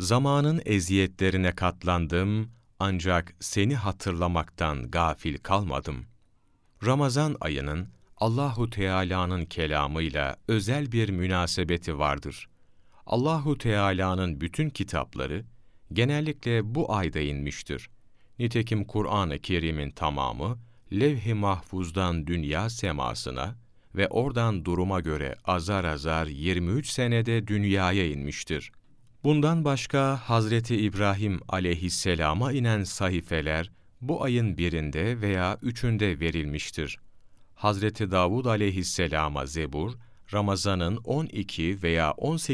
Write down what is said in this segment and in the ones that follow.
Zamanın eziyetlerine katlandım, ancak seni hatırlamaktan gafil kalmadım. Ramazan ayının Allahu Teala'nın kelamıyla özel bir münasebeti vardır. Allahu Teala'nın bütün kitapları genellikle bu ayda inmiştir. Nitekim Kur'an-ı Kerim'in tamamı levh-i mahfuzdan dünya semasına ve oradan duruma göre azar azar 23 senede dünyaya inmiştir. Bundan başka Hazreti İbrahim aleyhisselama inen sahifeler bu ayın birinde veya üçünde verilmiştir. Hazreti Davud aleyhisselama Zebur, Ramazan'ın 12 veya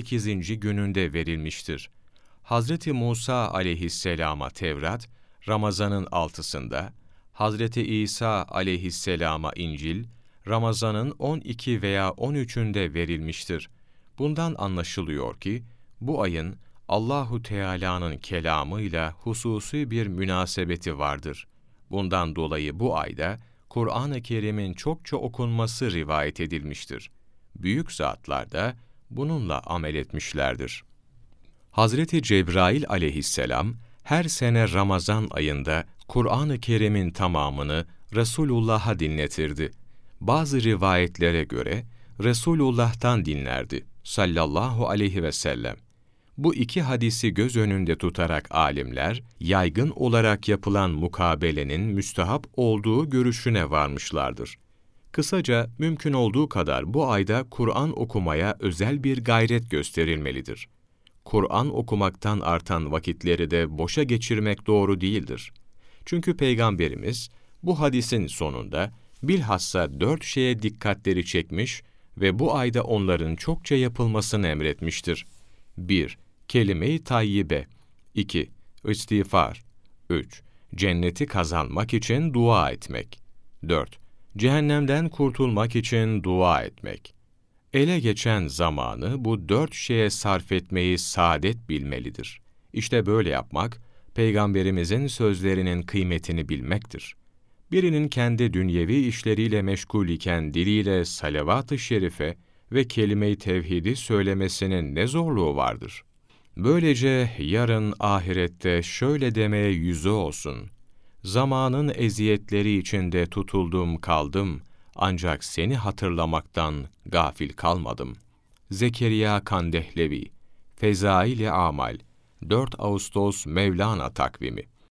18. gününde verilmiştir. Hazreti Musa aleyhisselama Tevrat, Ramazan'ın 6'sında, Hazreti İsa aleyhisselama İncil, Ramazan'ın 12 veya 13'ünde verilmiştir. Bundan anlaşılıyor ki, bu ayın Allahu Teala'nın kelamıyla hususi bir münasebeti vardır. Bundan dolayı bu ayda Kur'an-ı Kerim'in çokça okunması rivayet edilmiştir. Büyük zatlar da bununla amel etmişlerdir. Hazreti Cebrail aleyhisselam her sene Ramazan ayında Kur'an-ı Kerim'in tamamını Resulullah'a dinletirdi. Bazı rivayetlere göre Resulullah'tan dinlerdi sallallahu aleyhi ve sellem. Bu iki hadisi göz önünde tutarak alimler, yaygın olarak yapılan mukabelenin müstehap olduğu görüşüne varmışlardır. Kısaca mümkün olduğu kadar bu ayda Kur'an okumaya özel bir gayret gösterilmelidir. Kur'an okumaktan artan vakitleri de boşa geçirmek doğru değildir. Çünkü Peygamberimiz bu hadisin sonunda bilhassa 4 şeye dikkatleri çekmiş ve bu ayda onların çokça yapılmasını emretmiştir. 1. Kelime-i tayyibe. 2. İstiğfar. 3. Cenneti kazanmak için dua etmek. 4. Cehennemden kurtulmak için dua etmek. Ele geçen zamanı bu 4 şeye sarf etmeyi saadet bilmelidir. İşte böyle yapmak, Peygamberimizin sözlerinin kıymetini bilmektir. Birinin kendi dünyevi işleriyle meşgul iken diliyle salavat-ı şerife ve kelime-i tevhidi söylemesinin ne zorluğu vardır? Böylece yarın ahirette şöyle demeye yüzü olsun: zamanın eziyetleri içinde tutuldum kaldım, ancak seni hatırlamaktan gafil kalmadım. Zekeriya Kandehlevi, Fezail-i Amal, 4 Ağustos Mevlana takvimi.